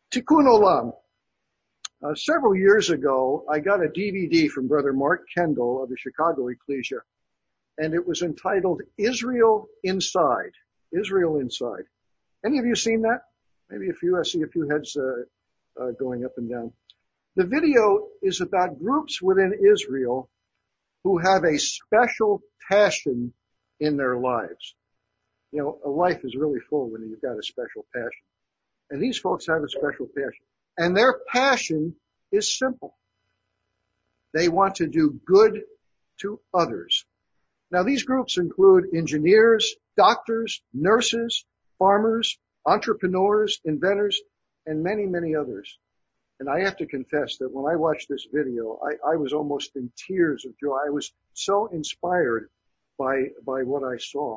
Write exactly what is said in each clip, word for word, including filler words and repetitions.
Tikkun Olam. Uh, several years ago, I got a D V D from Brother Mark Kendall of the Chicago Ecclesia, and it was entitled Israel Inside. Israel Inside. Any of you seen that? Maybe a few. I see a few heads uh, uh, going up and down. The video is about groups within Israel who have a special passion in their lives. You know, a life is really full when you've got a special passion. And these folks have a special passion. And their passion is simple. They want to do good to others. Now, these groups include engineers, doctors, nurses, farmers, entrepreneurs, inventors, and many, many others. And I have to confess that when I watched this video, I, I was almost in tears of joy. I was so inspired by, by what I saw.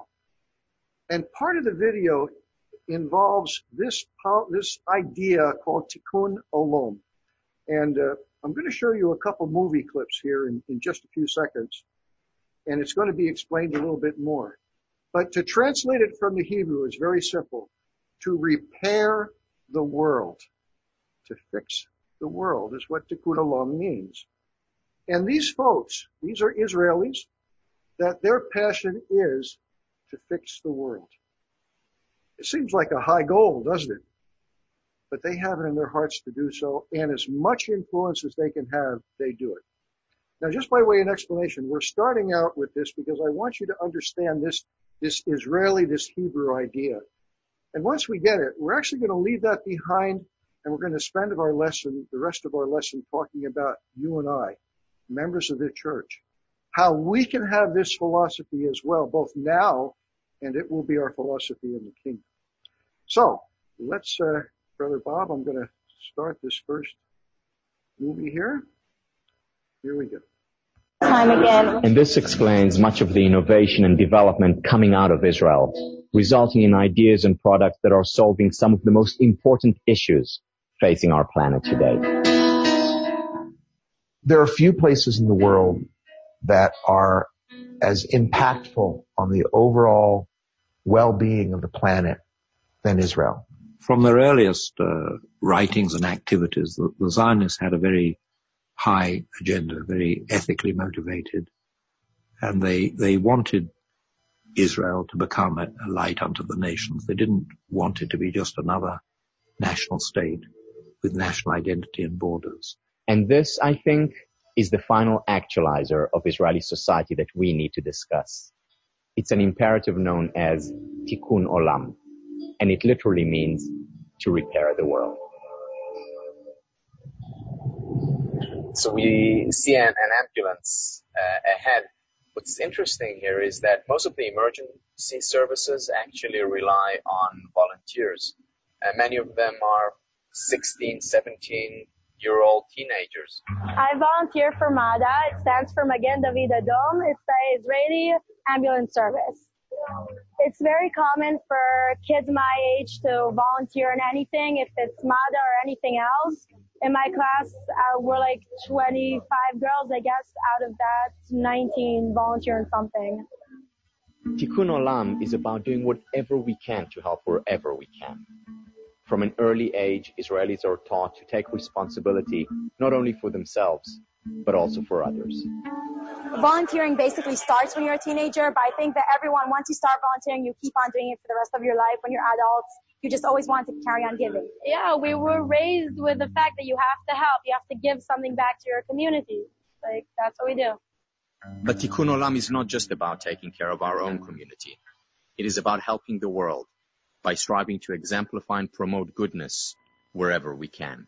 And part of the video involves this, this idea called Tikkun Olam. And, uh, I'm going to show you a couple movie clips here in, in just a few seconds. And it's going to be explained a little bit more. But to translate it from the Hebrew is very simple. To repair the world. To fix the world is what Tikkun Olam means. And these folks, these are Israelis, that their passion is to fix the world. It seems like a high goal, doesn't it? But they have it in their hearts to do so, and as much influence as they can have, they do it. Now, just by way of explanation, we're starting out with this because I want you to understand this, this Israeli, this Hebrew idea. And once we get it, we're actually going to leave that behind, and we're going to spend our lesson, the rest of our lesson, talking about you and I, members of the church, how we can have this philosophy as well, both now and it will be our philosophy in the kingdom. So, let's, uh, Brother Bob, I'm going to start this first movie here. Here we go. Time again. And this explains much of the innovation and development coming out of Israel, resulting in ideas and products that are solving some of the most important issues facing our planet today. There are few places in the world that are as impactful on the overall well-being of the planet than Israel. From their earliest uh, writings and activities, the, the Zionists had a very high agenda, very ethically motivated, and they they wanted Israel to become a, a light unto the nations. They didn't want it to be just another national state with national identity and borders. And this, I think, is the final actualizer of Israeli society that we need to discuss. It's an imperative known as Tikkun Olam, and it literally means to repair the world. So we see an, an ambulance uh, ahead. What's interesting here is that most of the emergency services actually rely on volunteers. And many of them are sixteen, seventeen-year-old teenagers. I volunteer for MADA. It stands for Magen David Adom. It's the Israeli ambulance service. It's very common for kids my age to volunteer in anything, if it's MADA or anything else. In my class, uh, we're like twenty-five girls, I guess, out of that, nineteen volunteer in something. Tikkun Olam is about doing whatever we can to help wherever we can. From an early age, Israelis are taught to take responsibility not only for themselves, but also for others. Volunteering basically starts when you're a teenager, but I think that everyone, once you start volunteering, you keep on doing it for the rest of your life. When you're adults, you just always want to carry on giving. Yeah, we were raised with the fact that you have to help. You have to give something back to your community. Like, that's what we do. But Tikkun Olam is not just about taking care of our own community. It is about helping the world by striving to exemplify and promote goodness wherever we can.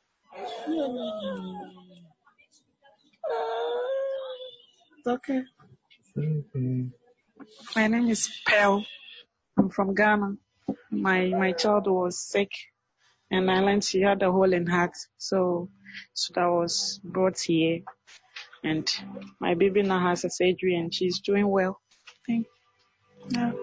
Okay. Mm-hmm. My name is Pearl. I'm from Ghana. My my child was sick, and I learned she had a hole in her heart, so so that was brought here. And my baby now has a surgery, and she's doing well. Thank yeah.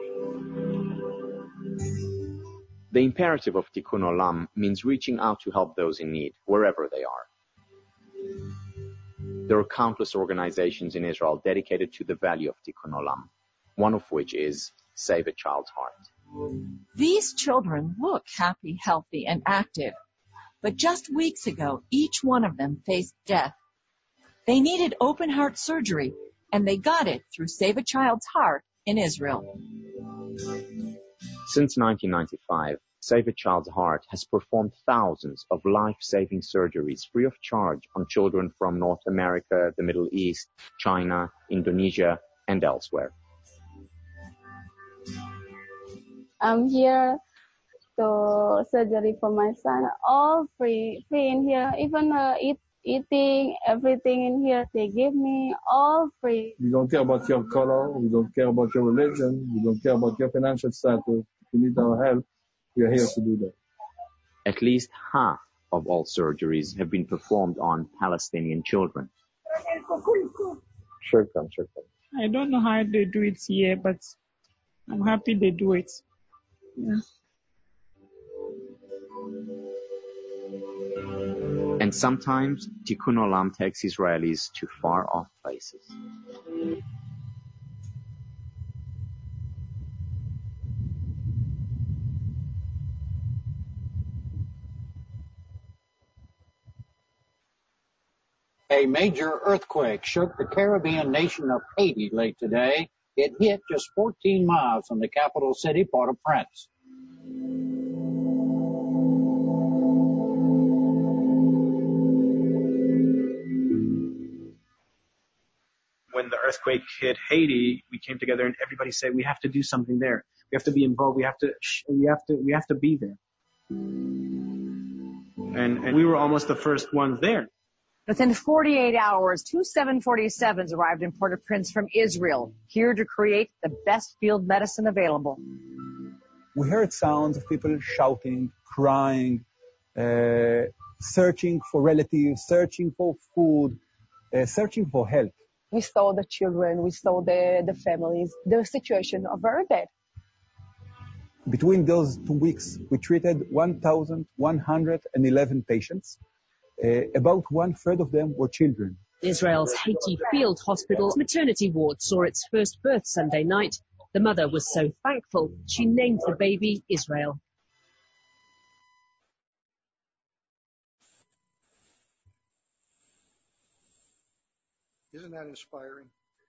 The imperative of Tikkun Olam means reaching out to help those in need, wherever they are. There are countless organizations in Israel dedicated to the value of Tikkun Olam, one of which is Save a Child's Heart. These children look happy, healthy, and active. But just weeks ago, each one of them faced death. They needed open heart surgery, and they got it through Save a Child's Heart in Israel. Since nineteen ninety-five, Save a Child's Heart has performed thousands of life-saving surgeries free of charge on children from North America, the Middle East, China, Indonesia, and elsewhere. I'm here to surgery for my son, all free, free in here. Even uh, eat, eating, everything in here, they give me all free. We don't care about your color, we don't care about your religion, we don't care about your financial status. If you need our help, we are here to do that. At least half of all surgeries have been performed on Palestinian children. Sure, come, sure, come. I don't know how they do it here, but I'm happy they do it. Yeah. And sometimes Tikkun Olam takes Israelis to far-off places. A major earthquake shook the Caribbean nation of Haiti late today. It hit just fourteen miles from the capital city, Port-au-Prince. When the earthquake hit Haiti, we came together and everybody said, we have to do something there. We have to be involved. We have to, we have to, we have to be there. And, and we were almost the first ones there. Within forty-eight hours, two seven forty-sevens arrived in Port-au-Prince from Israel, here to create the best field medicine available. We heard sounds of people shouting, crying, uh, searching for relatives, searching for food, uh, searching for help. We saw the children, we saw the, the families. Their situation are very bad. Between those two weeks, we treated one thousand one hundred eleven patients. Uh, about one-third of them were children. Israel's Haiti Field Hospital's maternity ward saw its first birth Sunday night. The mother was so thankful, she named the baby Israel. Isn't that inspiring?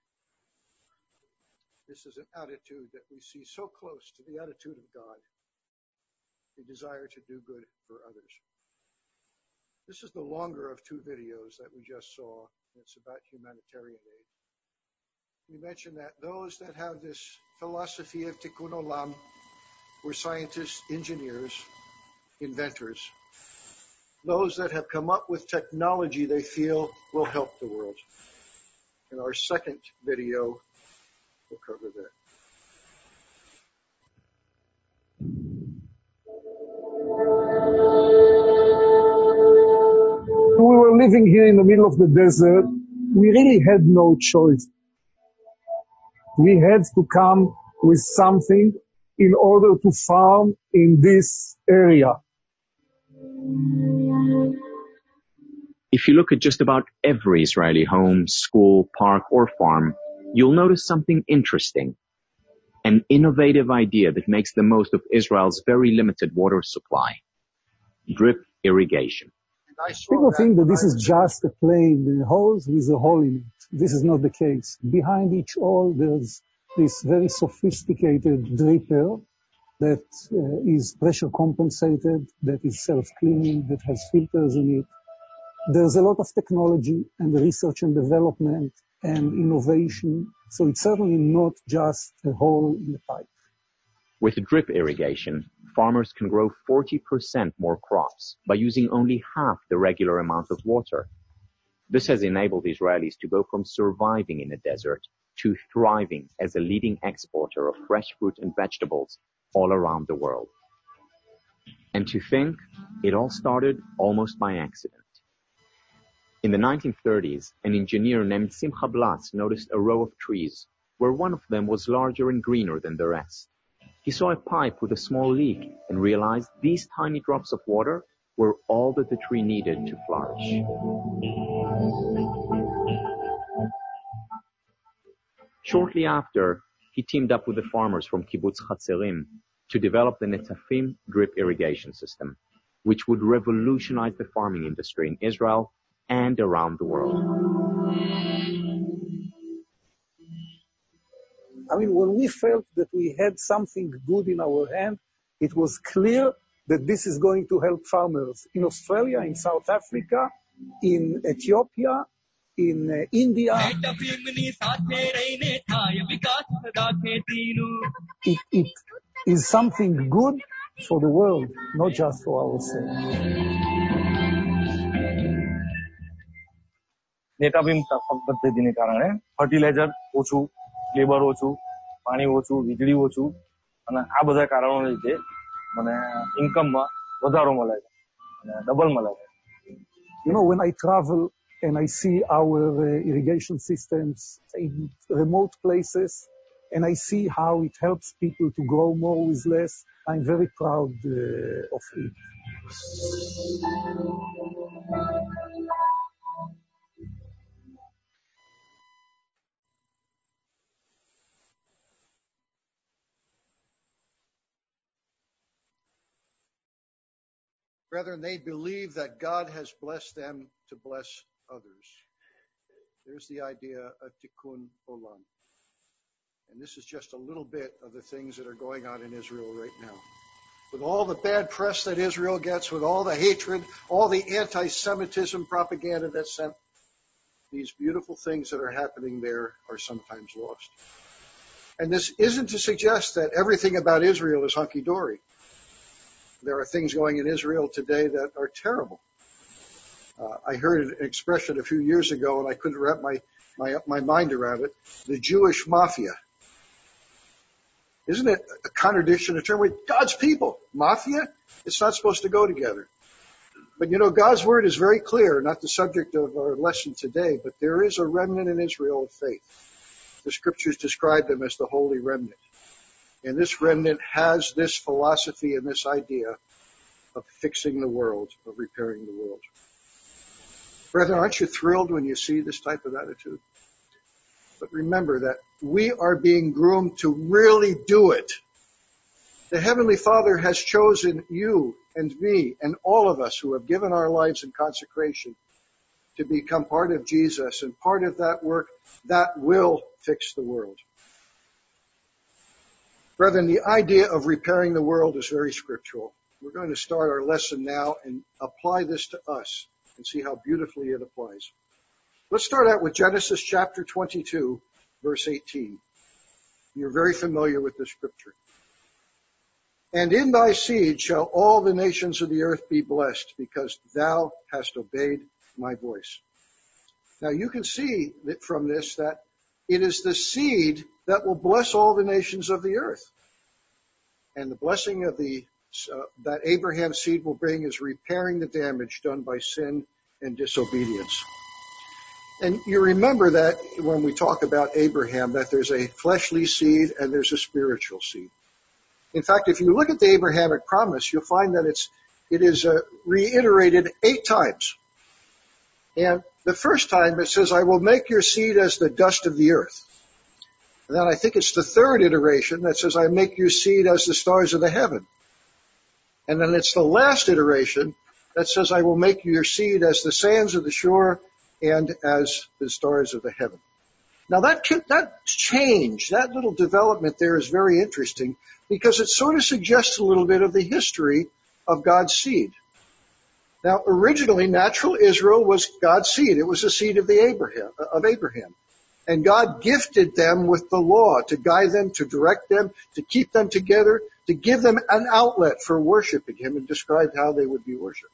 This is an attitude that we see so close to the attitude of God, the desire to do good for others. This is the longer of two videos that we just saw. It's about humanitarian aid. We mentioned that those that have this philosophy of Tikkun Olam were scientists, engineers, inventors. Those that have come up with technology they feel will help the world. In our second video, we'll cover that. We were living here in the middle of the desert. We really had no choice. We had to come with something in order to farm in this area. If you look at just about every Israeli home, school, park, or farm, you'll notice something interesting. An innovative idea that makes the most of Israel's very limited water supply. Drip irrigation. People think that this is just a plain hose with a hole in it. This is not the case. Behind each hole, there's this very sophisticated dripper that uh, is pressure compensated, that is self-cleaning, that has filters in it. There's a lot of technology and research and development and innovation. So it's certainly not just a hole in the pipe. With drip irrigation, farmers can grow forty percent more crops by using only half the regular amount of water. This has enabled Israelis to go from surviving in a desert to thriving as a leading exporter of fresh fruit and vegetables all around the world. And to think, it all started almost by accident. In the nineteen thirties, an engineer named Simcha Blas noticed a row of trees where one of them was larger and greener than the rest. He saw a pipe with a small leak and realized these tiny drops of water were all that the tree needed to flourish. Shortly after, he teamed up with the farmers from Kibbutz Chatzerim to develop the Netafim drip irrigation system. which would revolutionize the farming industry in Israel and around the world. I mean, when we felt that we had something good in our hand, it was clear that this is going to help farmers in Australia, in South Africa, in Ethiopia, in uh, India. It, it is something good for the world, not just for ourselves. નેતા ભીમ પદ્ધતિને કારણે fertiliser ઓછું, labour ઓછું, પાણી ઓછું, વીજળી ઓછું અને આ બધા કારણોને લીધે મને ઇન્કમમાં વધારો મળે છે અને ડબલ મળે છે. You know, when I travel and I see our uh, irrigation systems in remote places and I see how it helps people to grow more with less, I'm very proud uh, of it. Brethren, they believe that God has blessed them to bless others. There's the idea of tikkun olam. And this is just a little bit of the things that are going on in Israel right now. With all the bad press that Israel gets, with all the hatred, all the anti-Semitism propaganda that's sent, these beautiful things that are happening there are sometimes lost. And this isn't to suggest that everything about Israel is hunky-dory. There are things going in Israel today that are terrible. Uh, I heard an expression a few years ago, and I couldn't wrap my, my, my mind around it, the Jewish mafia. Isn't it a contradiction, a term with God's people? Mafia? It's not supposed to go together. But you know, God's word is very clear, not the subject of our lesson today, but there is a remnant in Israel of faith. The scriptures describe them as the holy remnant. And this remnant has this philosophy and this idea of fixing the world, of repairing the world. Brethren, aren't you thrilled when you see this type of attitude? But remember that we are being groomed to really do it. The Heavenly Father has chosen you and me and all of us who have given our lives in consecration to become part of Jesus, and part of that work that will fix the world. Brethren, the idea of repairing the world is very scriptural. We're going to start our lesson now and apply this to us and see how beautifully it applies. Let's start out with Genesis chapter twenty-two, verse eighteen. You're very familiar with this scripture. And in thy seed shall all the nations of the earth be blessed, because thou hast obeyed my voice. Now you can see that from this that it is the seed that will bless all the nations of the earth. And the blessing of the uh, that Abraham's seed will bring is repairing the damage done by sin and disobedience. And you remember that when we talk about Abraham, that there's a fleshly seed and there's a spiritual seed. In fact, if you look at the Abrahamic promise, you'll find that it's it is uh, reiterated eight times. And the first time it says, I will make your seed as the dust of the earth. And then I think it's the third iteration that says, I make your seed as the stars of the heaven. And then it's the last iteration that says, I will make your seed as the sands of the shore and as the stars of the heaven. Now that, that change, that little development there is very interesting because it sort of suggests a little bit of the history of God's seed. Now, originally, natural Israel was God's seed. It was the seed of the Abraham, of Abraham. And God gifted them with the law to guide them, to direct them, to keep them together, to give them an outlet for worshiping Him, and described how they would be worshipped.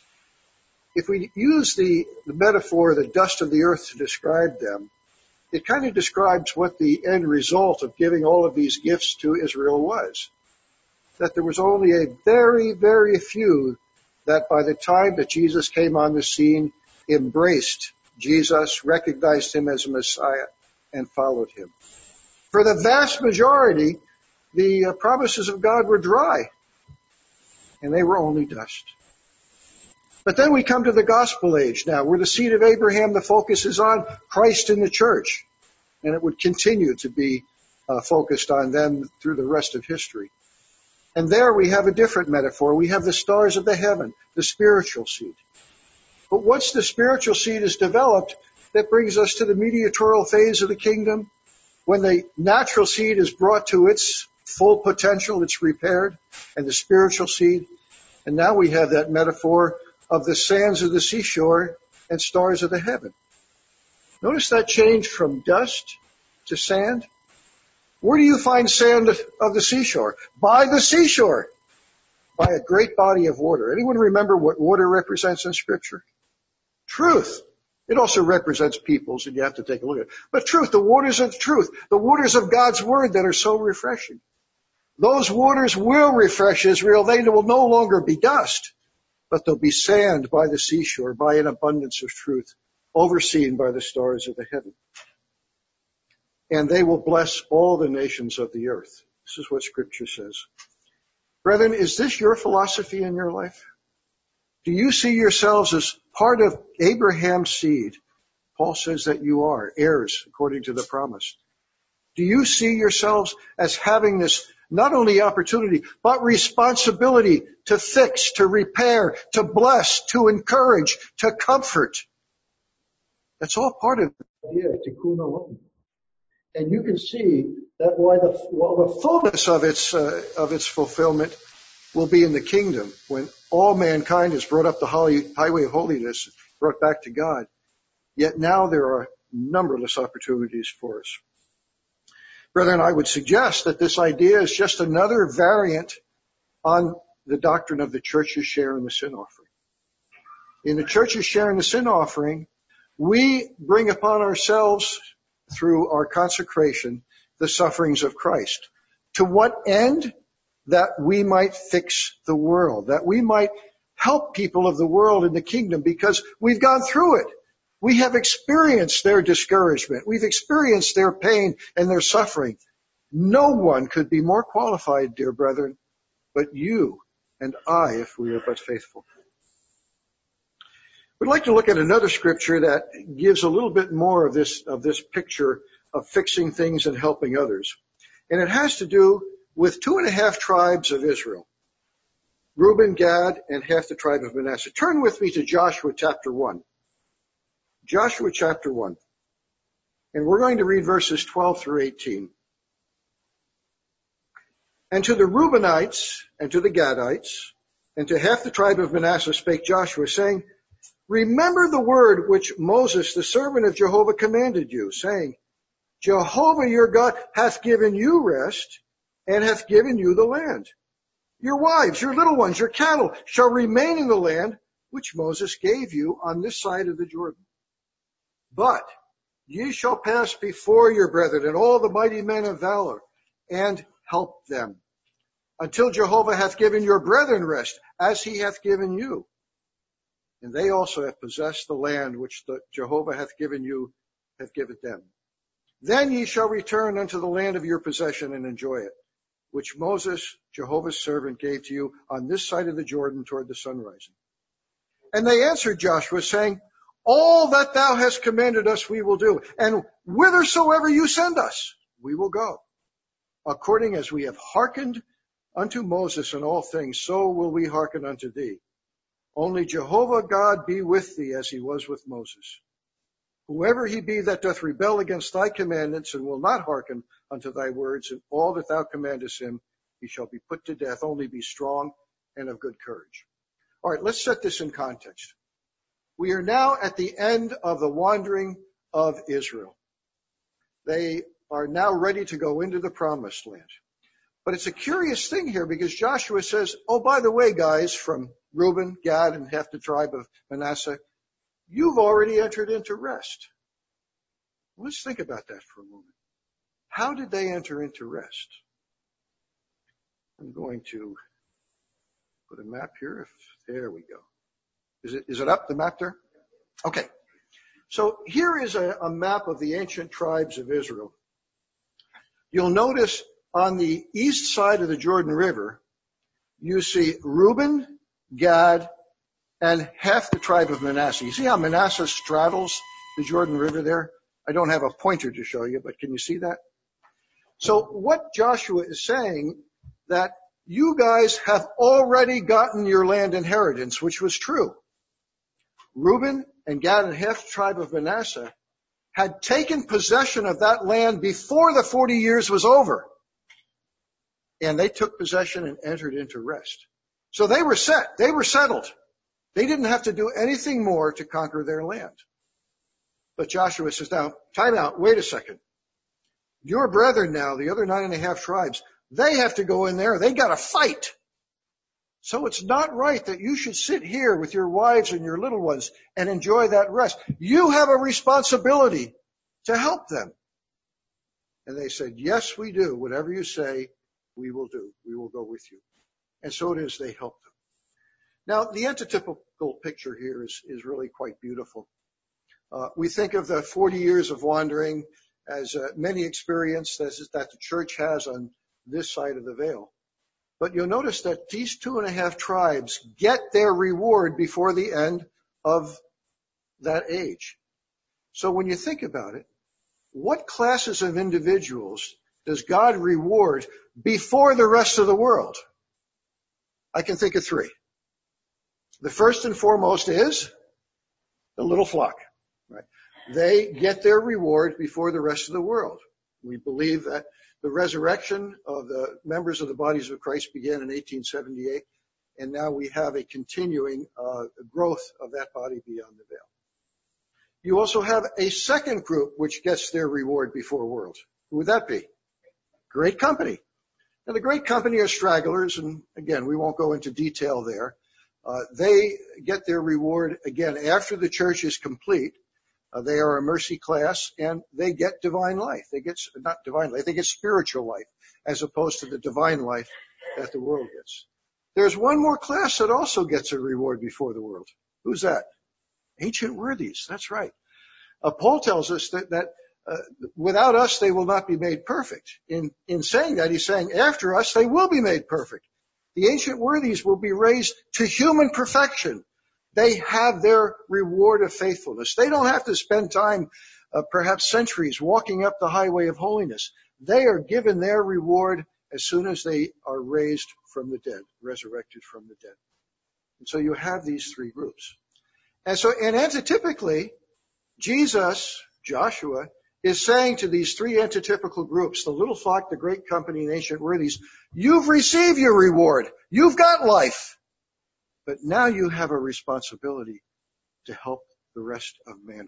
If we use the, the metaphor, the dust of the earth, to describe them, it kind of describes what the end result of giving all of these gifts to Israel was. That there was only a very, very few that by the time that Jesus came on the scene, embraced Jesus, recognized Him as a Messiah, and followed Him. For the vast majority, the uh, promises of God were dry, and they were only dust. But then we come to the gospel age now, where the seed of Abraham, the focus is on Christ in the church, and it would continue to be uh, focused on them through the rest of history. And there we have a different metaphor. We have the stars of the heaven, the spiritual seed. But once the spiritual seed is developed, that brings us to the mediatorial phase of the kingdom. When the natural seed is brought to its full potential, it's repaired, and the spiritual seed. And now we have that metaphor of the sands of the seashore and stars of the heaven. Notice that change from dust to sand. Where do you find sand of the seashore? By the seashore. By a great body of water. Anyone remember what water represents in Scripture? Truth. It also represents peoples, and you have to take a look at it. But truth, the waters of truth, the waters of God's Word that are so refreshing. Those waters will refresh Israel. They will no longer be dust, but they'll be sand by the seashore, by an abundance of truth, overseen by the stars of the heaven. And they will bless all the nations of the earth. This is what Scripture says. Brethren, is this your philosophy in your life? Do you see yourselves as part of Abraham's seed? Paul says that you are heirs according to the promise. Do you see yourselves as having this not only opportunity, but responsibility to fix, to repair, to bless, to encourage, to comfort? That's all part of the idea of Tikkun Olam. And you can see that why the, while the fullness of its, uh, of its fulfillment will be in the kingdom, when all mankind is brought up the highway of holiness, brought back to God. Yet now there are numberless opportunities for us. Brethren, I would suggest that this idea is just another variant on the doctrine of the church's share in the sin offering. In the church's share in the sin offering, we bring upon ourselves, through our consecration, the sufferings of Christ. To what end? That we might fix the world, that we might help people of the world in the kingdom, because we've gone through it. We have experienced their discouragement. We've experienced their pain and their suffering. No one could be more qualified, dear brethren, but you and I, if we are but faithful. We'd like to look at another scripture that gives a little bit more of this, of this picture of fixing things and helping others. And it has to do with two and a half tribes of Israel, Reuben, Gad, and half the tribe of Manasseh. Turn with me to Joshua chapter one. Joshua chapter one. And we're going to read verses twelve through eighteen. And to the Reubenites, and to the Gadites, and to half the tribe of Manasseh spake Joshua, saying, Remember the word which Moses, the servant of Jehovah, commanded you, saying, Jehovah your God hath given you rest, and hath given you the land. Your wives, your little ones, your cattle shall remain in the land which Moses gave you on this side of the Jordan. But ye shall pass before your brethren and all the mighty men of valor, and help them, until Jehovah hath given your brethren rest, as he hath given you. And they also have possessed the land which the Jehovah hath given you, hath given them. Then ye shall return unto the land of your possession and enjoy it, which Moses, Jehovah's servant, gave to you on this side of the Jordan toward the sun rising. And they answered Joshua, saying, All that thou hast commanded us we will do, and whithersoever you send us, we will go. According as we have hearkened unto Moses in all things, so will we hearken unto thee. Only Jehovah God be with thee as he was with Moses. Whoever he be that doth rebel against thy commandments and will not hearken unto thy words and all that thou commandest him, he shall be put to death. Only be strong and of good courage. All right, let's set this in context. We are now at the end of the wandering of Israel. They are now ready to go into the promised land. But it's a curious thing here because Joshua says, oh, by the way, guys, from Reuben, Gad, and half the tribe of Manasseh, you've already entered into rest. Let's think about that for a moment. How did they enter into rest? I'm going to put a map here. If, there we go. Is it, is it up, the map there? Okay. So here is a, a map of the ancient tribes of Israel. You'll notice on the east side of the Jordan River, you see Reuben, Gad, and half the tribe of Manasseh. You see how Manasseh straddles the Jordan River there? I don't have a pointer to show you, but can you see that? So what Joshua is saying, that you guys have already gotten your land inheritance, which was true. Reuben and Gad and half the tribe of Manasseh had taken possession of that land before the forty years was over. And they took possession and entered into rest. So they were set. They were settled. They didn't have to do anything more to conquer their land. But Joshua says, now, time out, wait a second. Your brethren now, the other nine and a half tribes, they have to go in there. They got to fight. So it's not right that you should sit here with your wives and your little ones and enjoy that rest. You have a responsibility to help them. And they said, yes, we do. Whatever you say, we will do. We will go with you. And so it is, they helped them. Now, the antitypical picture here is, is really quite beautiful. Uh, we think of the forty years of wandering as uh, many experiences that the church has on this side of the veil. But you'll notice that these two and a half tribes get their reward before the end of that age. So when you think about it, what classes of individuals does God reward before the rest of the world? I can think of three. The first and foremost is the little flock. Right? They get their reward before the rest of the world. We believe that the resurrection of the members of the bodies of Christ began in eighteen seventy-eight, and now we have a continuing uh, growth of that body beyond the veil. You also have a second group which gets their reward before world. Who would that be? Great company. Now, the great company are stragglers, and again, we won't go into detail there. Uh, they get their reward, again, after the church is complete. Uh, they are a mercy class, and they get divine life. They get, not divine life, they get spiritual life, as opposed to the divine life that the world gets. There's one more class that also gets a reward before the world. Who's that? Ancient worthies. That's right. Uh, Paul tells us that, that uh, without us, they will not be made perfect. In, in saying that, he's saying after us, they will be made perfect. The ancient worthies will be raised to human perfection. They have their reward of faithfulness. They don't have to spend time, uh, perhaps centuries, walking up the highway of holiness. They are given their reward as soon as they are raised from the dead, resurrected from the dead. And so you have these three groups. And so, and antitypically, Jesus, Joshua, is saying to these three antitypical groups, the little flock, the great company, and ancient worthies, you've received your reward. You've got life. But now you have a responsibility to help the rest of mankind.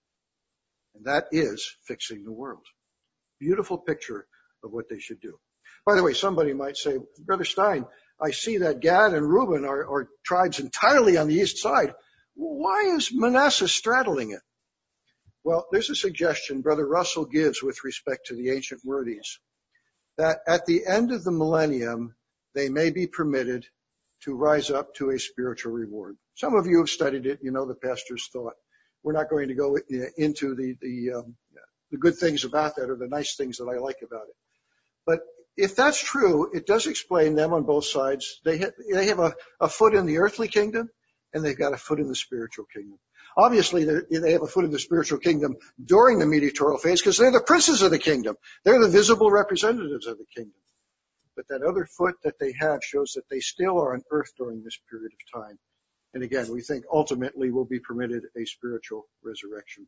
And that is fixing the world. Beautiful picture of what they should do. By the way, somebody might say, Brother Stein, I see that Gad and Reuben are, are tribes entirely on the east side. Why is Manasseh straddling it? Well, there's a suggestion Brother Russell gives with respect to the ancient worthies, that at the end of the millennium, they may be permitted to rise up to a spiritual reward. Some of you have studied it. You know the pastor's thought. We're not going to go into the the, um, the good things about that or the nice things that I like about it. But if that's true, it does explain them on both sides. They ha- they have a, a foot in the earthly kingdom, and they've got a foot in the spiritual kingdom. Obviously, they have a foot in the spiritual kingdom during the mediatorial phase because they're the princes of the kingdom. They're the visible representatives of the kingdom. But that other foot that they have shows that they still are on earth during this period of time. And again, we think ultimately will be permitted a spiritual resurrection.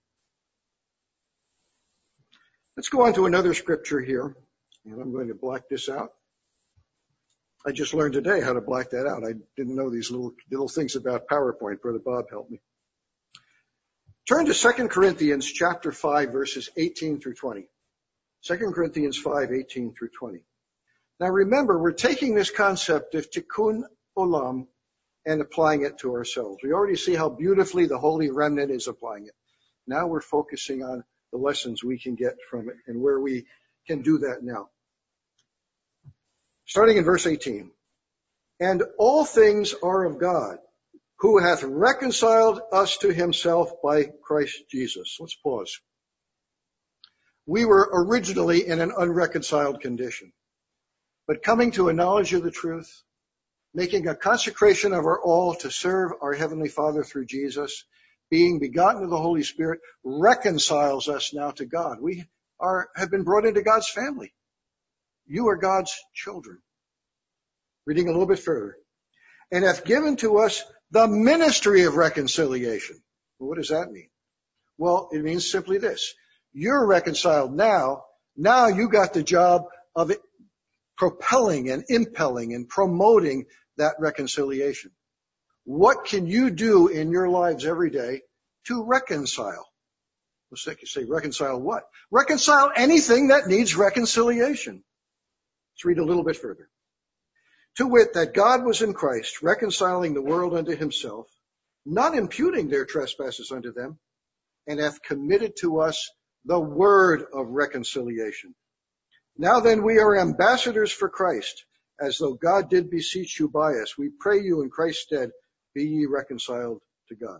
Let's go on to another scripture here. And I'm going to black this out. I just learned today how to black that out. I didn't know these little, little things about PowerPoint. Brother Bob helped me. Turn to Second Corinthians chapter five, verses eighteen through twenty. Second Corinthians five, eighteen through twenty. Now remember, we're taking this concept of tikkun olam and applying it to ourselves. We already see how beautifully the Holy Remnant is applying it. Now we're focusing on the lessons we can get from it and where we can do that now. Starting in verse eighteen. And all things are of God, who hath reconciled us to himself by Christ Jesus. Let's pause. We were originally in an unreconciled condition. But coming to a knowledge of the truth, making a consecration of our all to serve our Heavenly Father through Jesus, being begotten of the Holy Spirit, reconciles us now to God. We are have been brought into God's family. You are God's children. Reading a little bit further. And hath given to us the ministry of reconciliation. Well, what does that mean? Well, it means simply this. You're reconciled now. Now you got the job of propelling and impelling and promoting that reconciliation. What can you do in your lives every day to reconcile? Let's say reconcile what? Reconcile anything that needs reconciliation. Let's read a little bit further. To wit, that God was in Christ, reconciling the world unto himself, not imputing their trespasses unto them, and hath committed to us the word of reconciliation. Now then, we are ambassadors for Christ, as though God did beseech you by us. We pray you in Christ's stead, be ye reconciled to God.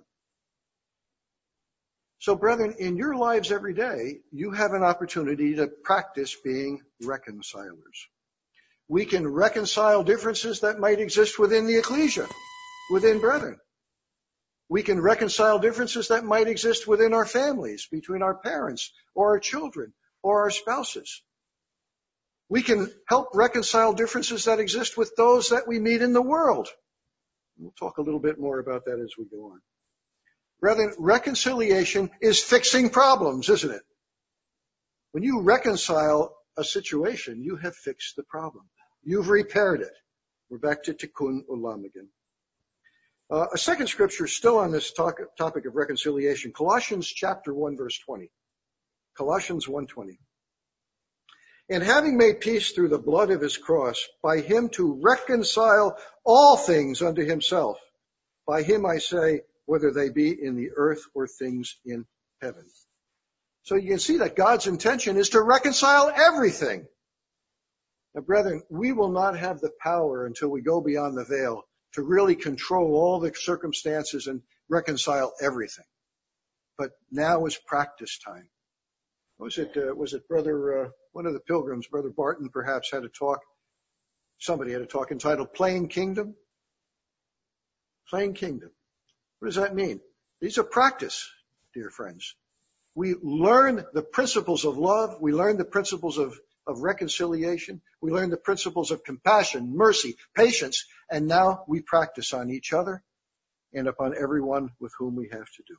So, brethren, in your lives every day, you have an opportunity to practice being reconcilers. We can reconcile differences that might exist within the ecclesia, within brethren. We can reconcile differences that might exist within our families, between our parents or our children or our spouses. We can help reconcile differences that exist with those that we meet in the world. We'll talk a little bit more about that as we go on. Brethren, reconciliation is fixing problems, isn't it? When you reconcile a situation, you have fixed the problem. You've repaired it. We're back to Tikkun Olam again. Uh, a second scripture still on this talk, topic of reconciliation, Colossians chapter one, verse twenty. Colossians one twenty. And having made peace through the blood of his cross, by him to reconcile all things unto himself. By him I say, whether they be in the earth or things in heaven. So you can see that God's intention is to reconcile everything. Now, brethren, we will not have the power until we go beyond the veil to really control all the circumstances and reconcile everything. But now is practice time. Was it, uh, was it brother, uh, one of the pilgrims, Brother Barton, perhaps had a talk, somebody had a talk entitled Playing Kingdom? Playing Kingdom. What does that mean? These are practice, dear friends. We learn the principles of love. We learn the principles of, of reconciliation. We learn the principles of compassion, mercy, patience, and now we practice on each other and upon everyone with whom we have to do.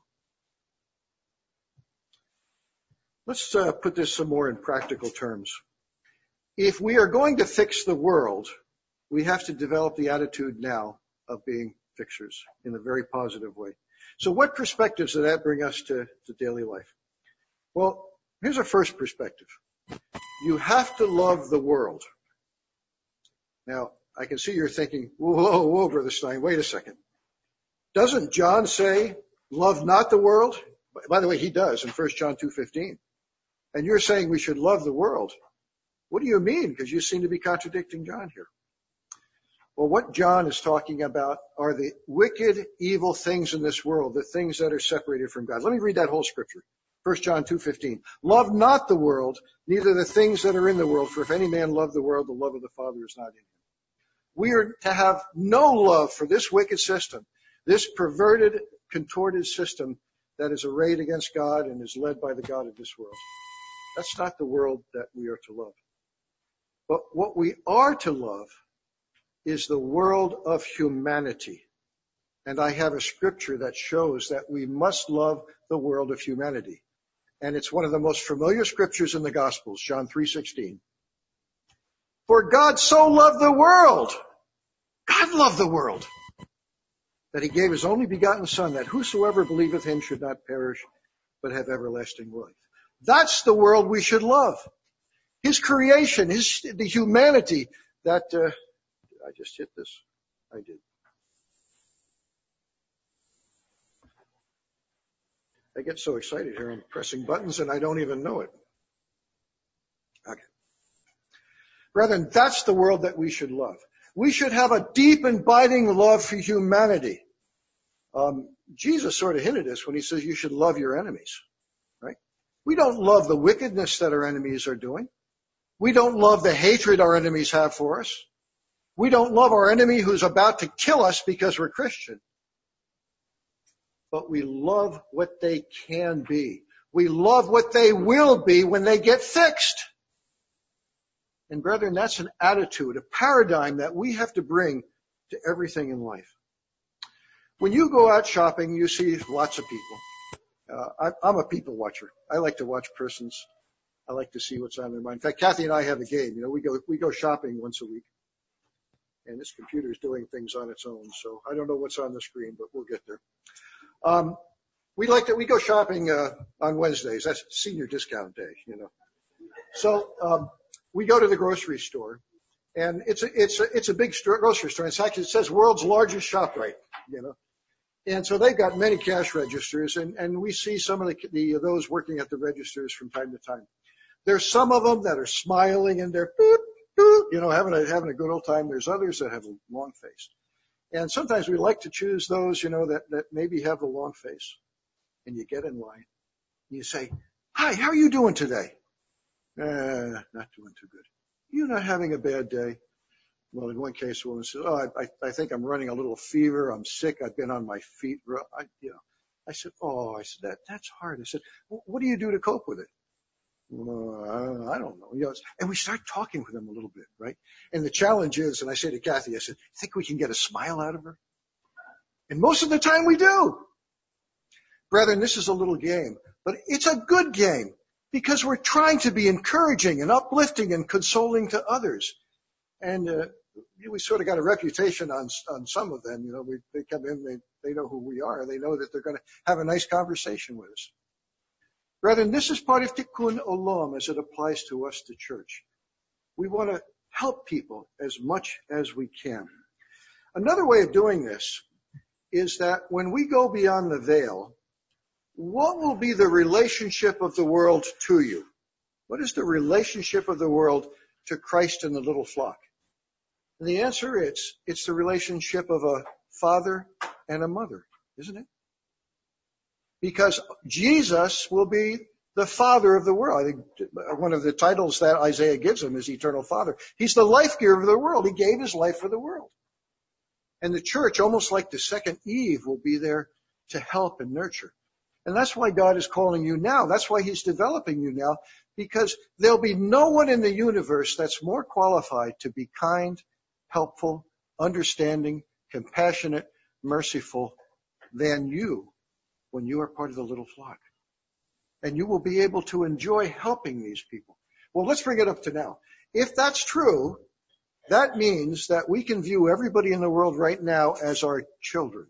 Let's uh, put this some more in practical terms. If we are going to fix the world, we have to develop the attitude now of being fixers in a very positive way. So what perspectives does that bring us to, to daily life? Well, here's our first perspective. You have to love the world. Now, I can see you're thinking, whoa, whoa, Brother Stein, wait a second. Doesn't John say, love not the world? By the way, he does in First John two fifteen. And you're saying we should love the world. What do you mean? Because you seem to be contradicting John here. Well, what John is talking about are the wicked, evil things in this world, the things that are separated from God. Let me read that whole scripture. First John two fifteen. Love not the world, neither the things that are in the world, for if any man love the world, the love of the Father is not in him. We are to have no love for this wicked system, this perverted, contorted system that is arrayed against God and is led by the God of this world. That's not the world that we are to love. But what we are to love is the world of humanity. And I have a scripture that shows that we must love the world of humanity. And it's one of the most familiar scriptures in the Gospels, John three sixteen. For God so loved the world, God loved the world, that he gave his only begotten Son, that whosoever believeth him should not perish, but have everlasting life. That's the world we should love. His creation, his, the humanity that, uh, I just hit this. I did. I get so excited here. I'm pressing buttons and I don't even know it. Okay. Brethren, that's the world that we should love. We should have a deep and abiding love for humanity. Um, Jesus sort of hinted this when he says you should love your enemies, right? We don't love the wickedness that our enemies are doing. We don't love the hatred our enemies have for us. We don't love our enemy who's about to kill us because we're Christian. But we love what they can be. We love what they will be when they get fixed. And brethren, that's an attitude, a paradigm that we have to bring to everything in life. When you go out shopping, you see lots of people. Uh, I, I'm a people watcher. I like to watch persons. I like to see what's on their mind. In fact, Kathy and I have a game. You know, we go we go shopping once a week, and this computer is doing things on its own. So I don't know what's on the screen, but we'll get there. Um, we like to we go shopping uh, on Wednesdays. That's senior discount day, you know. So um, we go to the grocery store, and it's a it's a it's a big store, grocery store. In fact, it says world's largest ShopRite, you know. And so they've got many cash registers, and, and we see some of the, the those working at the registers from time to time. There's some of them that are smiling and they're, boop, boop, you know, having a, having a good old time. There's others that have a long face. And sometimes we like to choose those, you know, that, that maybe have the long face. And you get in line. And you say, hi, how are you doing today? Uh, not doing too good. You're not having a bad day? Well, in one case, a woman said, oh, I, I think I'm running a little fever. I'm sick. I've been on my feet. I, you know, I said, oh, I said, that, that's hard. I said, well, what do you do to cope with it? Uh, I don't know. You know, and we start talking with them a little bit, right? And the challenge is, and I say to Kathy, I said, think we can get a smile out of her? And most of the time we do. Brethren, this is a little game, but it's a good game because we're trying to be encouraging and uplifting and consoling to others. And uh, we sort of got a reputation on on some of them. You know, we, they come in, they, they know who we are. They know that they're going to have a nice conversation with us. Brethren, this is part of Tikkun Olam as it applies to us, the church. We want to help people as much as we can. Another way of doing this is that when we go beyond the veil, what will be the relationship of the world to you? What is the relationship of the world to Christ and the little flock? And the answer is, it's the relationship of a father and a mother, isn't it? Because Jesus will be the Father of the world. I think one of the titles that Isaiah gives him is Eternal Father. He's the life giver of the world. He gave his life for the world. And the church, almost like the second Eve, will be there to help and nurture. And that's why God is calling you now. That's why he's developing you now, because there'll be no one in the universe that's more qualified to be kind, helpful, understanding, compassionate, merciful than you when you are part of the little flock. And you will be able to enjoy helping these people. Well, let's bring it up to now. If that's true, that means that we can view everybody in the world right now as our children.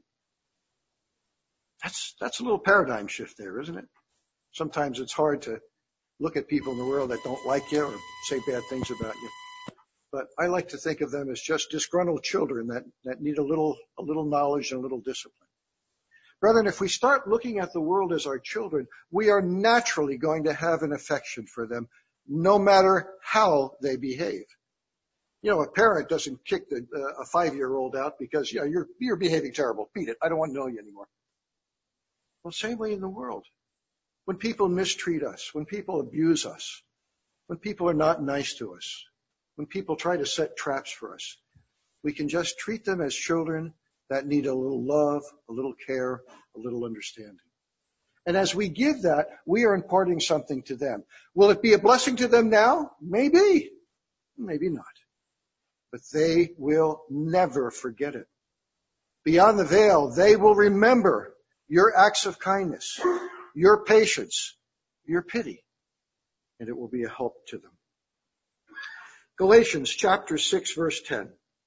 That's, that's a little paradigm shift there, isn't it? Sometimes it's hard to look at people in the world that don't like you or say bad things about you. But I like to think of them as just disgruntled children that, that need a little, a little knowledge and a little discipline. Brethren, if we start looking at the world as our children, we are naturally going to have an affection for them, no matter how they behave. You know, a parent doesn't kick the, uh, a five-year-old out because, you know, you're, you're behaving terrible. Beat it. I don't want to know you anymore. Well, same way in the world. When people mistreat us, when people abuse us, when people are not nice to us, when people try to set traps for us, we can just treat them as children that need a little love, a little care, a little understanding. And as we give that, we are imparting something to them. Will it be a blessing to them now? Maybe. Maybe not. But they will never forget it. Beyond the veil, they will remember your acts of kindness, your patience, your pity, and it will be a help to them. Galatians chapter six, verse ten.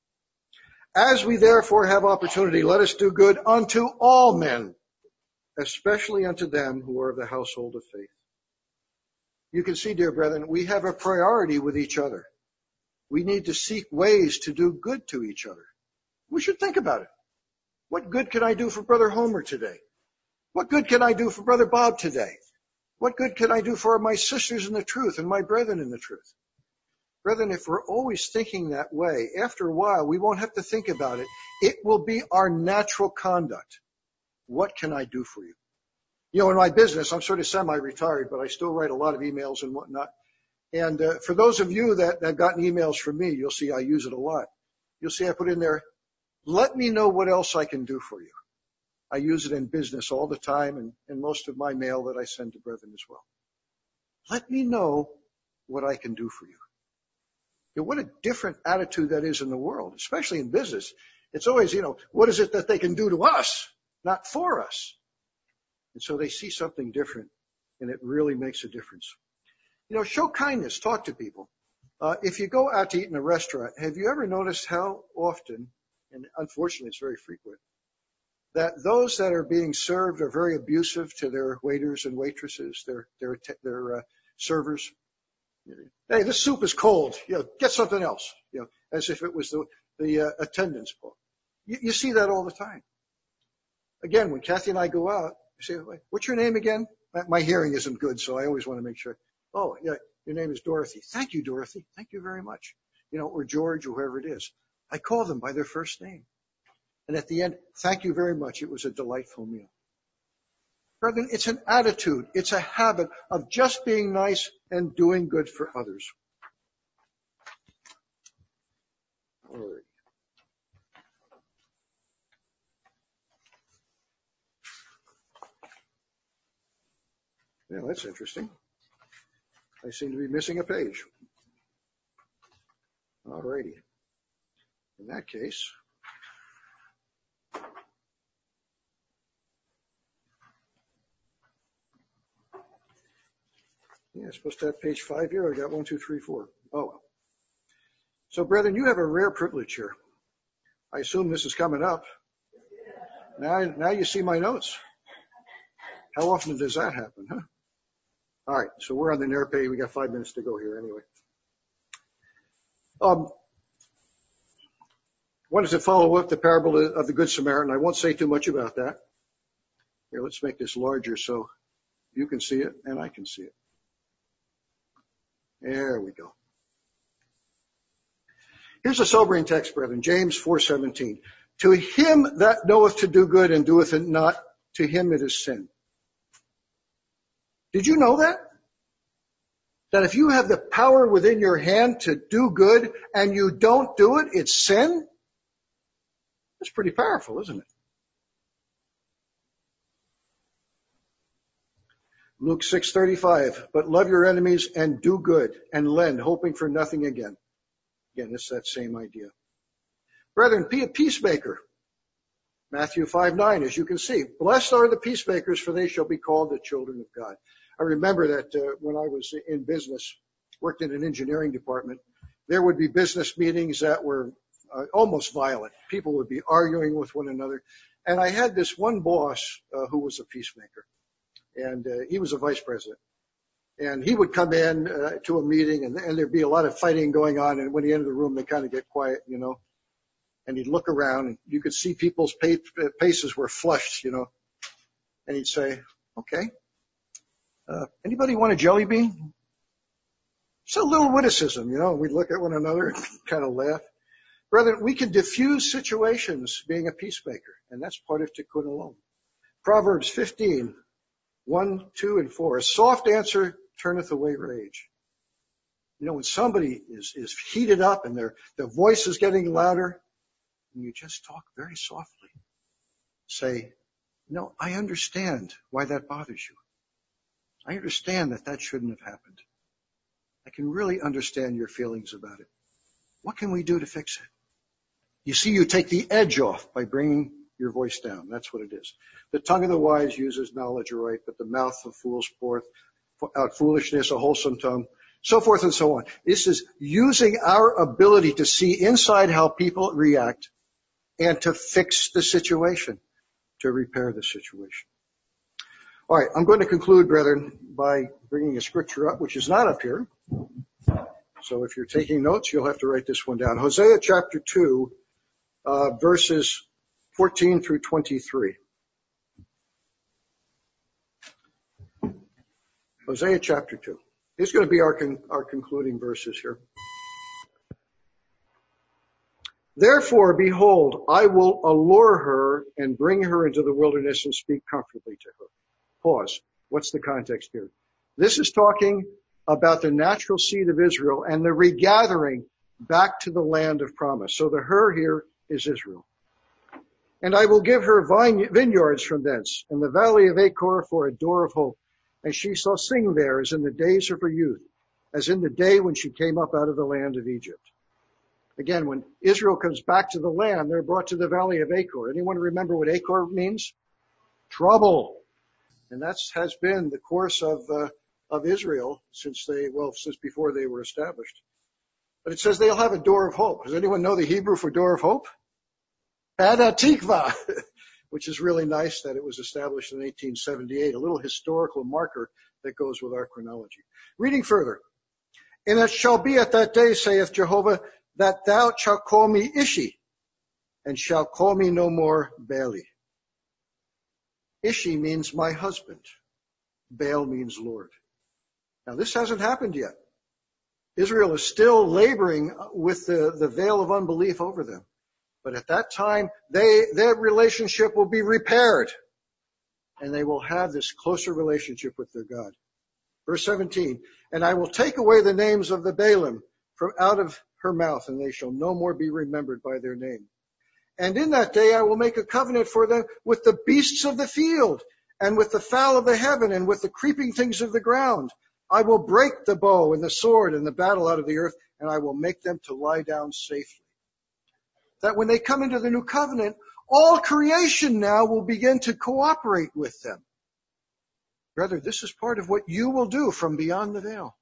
As we therefore have opportunity, let us do good unto all men, especially unto them who are of the household of faith. You can see, dear brethren, we have a priority with each other. We need to seek ways to do good to each other. We should think about it. What good can I do for Brother Homer today? What good can I do for Brother Bob today? What good can I do for my sisters in the truth and my brethren in the truth? Brethren, if we're always thinking that way, after a while, we won't have to think about it. It will be our natural conduct. What can I do for you? You know, in my business, I'm sort of semi-retired, but I still write a lot of emails and whatnot. And uh, for those of you that have gotten emails from me, you'll see I use it a lot. You'll see I put in there, let me know what else I can do for you. I use it in business all the time and in most of my mail that I send to brethren as well. Let me know what I can do for you. You know, what a different attitude that is in the world, especially in business. It's always, you know, what is it that they can do to us, not for us? And so they see something different, and it really makes a difference. You know, show kindness, talk to people. Uh, if you go out to eat in a restaurant, have you ever noticed how often, and unfortunately it's very frequent, that those that are being served are very abusive to their waiters and waitresses, their their their uh, servers? Hey, this soup is cold. You know, get something else. You know, as if it was the the uh, attendant's fault. You, you see that all the time. Again, when Kathy and I go out, I say, "What's your name again?" My, my hearing isn't good, so I always want to make sure. Oh, yeah, your name is Dorothy. Thank you, Dorothy. Thank you very much. You know, or George, or whoever it is. I call them by their first name. And at the end, thank you very much. It was a delightful meal. Brethren, it's an attitude. It's a habit of just being nice and doing good for others. All right. Yeah, that's interesting. I seem to be missing a page. All righty. In that case, yeah, I'm supposed to have page five here. I got one, two, three, four. Oh, well. So, brethren, you have a rare privilege here. I assume this is coming up. Now, now you see my notes. How often does that happen, huh? All right, so we're on the near page. We got five minutes to go here anyway. Um, wanted to follow up the parable of the Good Samaritan. I won't say too much about that. Here, let's make this larger so you can see it and I can see it. There we go. Here's a sobering text, brethren. James four seventeen. To him that knoweth to do good and doeth it not, to him it is sin. Did you know that? That if you have the power within your hand to do good and you don't do it, it's sin? That's pretty powerful, isn't it? Luke six thirty-five, but love your enemies and do good and lend, hoping for nothing again. Again, it's that same idea. Brethren, be a peacemaker. Matthew five nine, as you can see, blessed are the peacemakers, for they shall be called the children of God. I remember that uh, when I was in business, worked in an engineering department, there would be business meetings that were uh, almost violent. People would be arguing with one another. And I had this one boss uh, who was a peacemaker. And uh, he was a vice president. And he would come in uh, to a meeting, and, and there'd be a lot of fighting going on. And when he entered the room, they kind of get quiet, you know. And he'd look around, and you could see people's faces were flushed, you know. And he'd say, okay, uh, anybody want a jelly bean? Just a little witticism, you know. We'd look at one another and kind of laugh. Brethren, we can diffuse situations being a peacemaker, and that's part of tikkun olam. Proverbs fifteen, one, two, and four. A soft answer turneth away rage. You know, when somebody is, is heated up and their, their voice is getting louder, and you just talk very softly. Say, no, I understand why that bothers you. I understand that that shouldn't have happened. I can really understand your feelings about it. What can we do to fix it? You see, you take the edge off by bringing your voice down. That's what it is. The tongue of the wise uses knowledge aright, but the mouth of fools poureth out foolishness, a wholesome tongue, so forth and so on. This is using our ability to see inside how people react and to fix the situation, to repair the situation. All right, I'm going to conclude, brethren, by bringing a scripture up, which is not up here. So if you're taking notes, you'll have to write this one down. Hosea chapter two, uh, verses fourteen through twenty-three. Hosea chapter two. These are going to be our, con- our concluding verses here. Therefore, behold, I will allure her and bring her into the wilderness and speak comfortably to her. Pause. What's the context here? This is talking about the natural seed of Israel and the regathering back to the land of promise. So the her here is Israel. And I will give her vine- vineyards from thence, and the valley of Achor for a door of hope. And she shall sing there as in the days of her youth, as in the day when she came up out of the land of Egypt. Again, when Israel comes back to the land, they're brought to the valley of Achor. Anyone remember what Achor means? Trouble. And that has been the course of uh, of Israel since they, well, since before they were established. But it says they'll have a door of hope. Does anyone know the Hebrew for door of hope? Ada Tikva, which is really nice that it was established in eighteen seventy-eight, a little historical marker that goes with our chronology. Reading further. And it shall be at that day, saith Jehovah, that thou shalt call me Ishi, and shalt call me no more Baali. Ishi means my husband. Baal means Lord. Now this hasn't happened yet. Israel is still laboring with the, the veil of unbelief over them. But at that time, they, their relationship will be repaired. And they will have this closer relationship with their God. Verse seventeen, and I will take away the names of the Baalim from out of her mouth, and they shall no more be remembered by their name. And in that day I will make a covenant for them with the beasts of the field, and with the fowl of the heaven, and with the creeping things of the ground. I will break the bow and the sword and the battle out of the earth, and I will make them to lie down safely. That when they come into the new covenant, all creation now will begin to cooperate with them. Brother, this is part of what you will do from beyond the veil.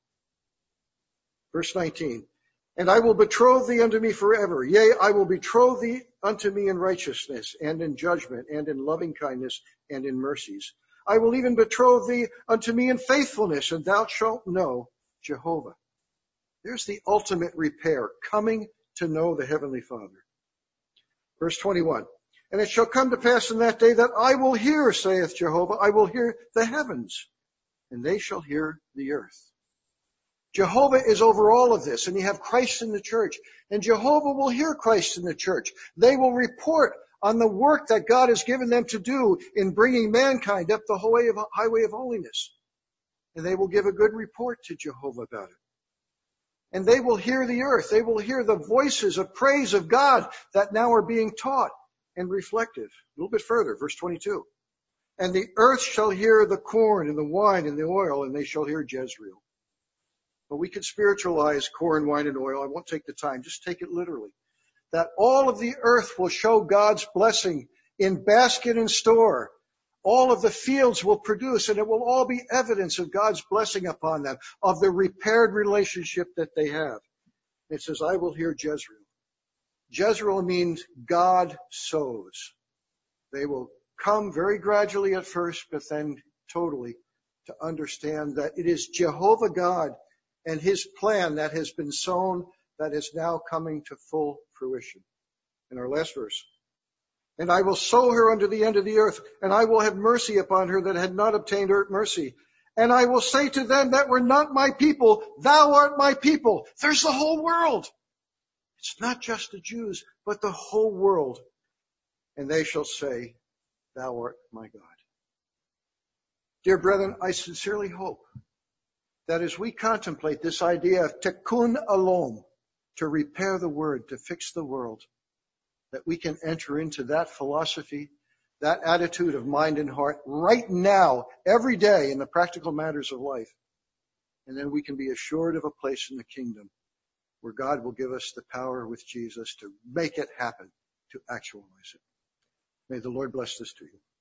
Verse nineteen, and I will betroth thee unto me forever. Yea, I will betroth thee unto me in righteousness and in judgment and in loving kindness and in mercies. I will even betroth thee unto me in faithfulness, and thou shalt know Jehovah. There's the ultimate repair, coming to know the Heavenly Father. Verse twenty-one, and it shall come to pass in that day that I will hear, saith Jehovah, I will hear the heavens, and they shall hear the earth. Jehovah is over all of this, and you have Christ in the church, and Jehovah will hear Christ in the church. They will report on the work that God has given them to do in bringing mankind up the highway of, highway of holiness. And they will give a good report to Jehovah about it. And they will hear the earth. They will hear the voices of praise of God that now are being taught and reflected. A little bit further, verse twenty-two. And the earth shall hear the corn and the wine and the oil, and they shall hear Jezreel. But we could spiritualize corn, wine, and oil. I won't take the time. Just take it literally. That all of the earth will show God's blessing in basket and store. All of the fields will produce, and it will all be evidence of God's blessing upon them, of the repaired relationship that they have. It says, I will hear Jezreel. Jezreel means God sows. They will come very gradually at first, but then totally to understand that it is Jehovah God and his plan that has been sown that is now coming to full fruition. In our last verse. And I will sow her unto the end of the earth, and I will have mercy upon her that had not obtained earth mercy. And I will say to them that were not my people, thou art my people. There's the whole world. It's not just the Jews, but the whole world. And they shall say, thou art my God. Dear brethren, I sincerely hope that as we contemplate this idea of tikkun olam, to repair the word, to fix the world, that we can enter into that philosophy, that attitude of mind and heart right now, every day in the practical matters of life. And then we can be assured of a place in the kingdom where God will give us the power with Jesus to make it happen, to actualize it. May the Lord bless this to you.